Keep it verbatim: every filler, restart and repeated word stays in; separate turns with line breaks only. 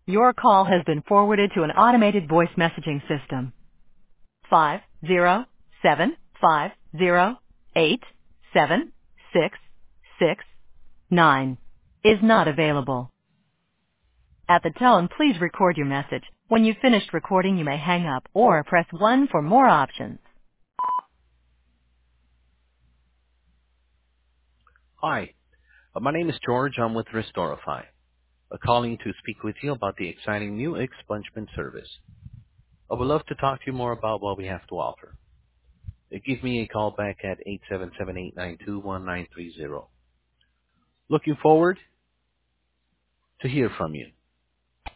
Your call has been forwarded to an automated voice messaging system. Five zero seven five zero eight seven six six nine is not available. At the tone, please record your message. When you've finished recording, you may hang up or press one for more options.
Hi, uh, my name is George. I'm with Restorify, uh, calling to speak with you about the exciting new expungement service. I would love to talk to you more about what we have to offer. Uh, Give me a call back at eight seven seven, eight nine two, one nine three zero. Looking forward to hear from you.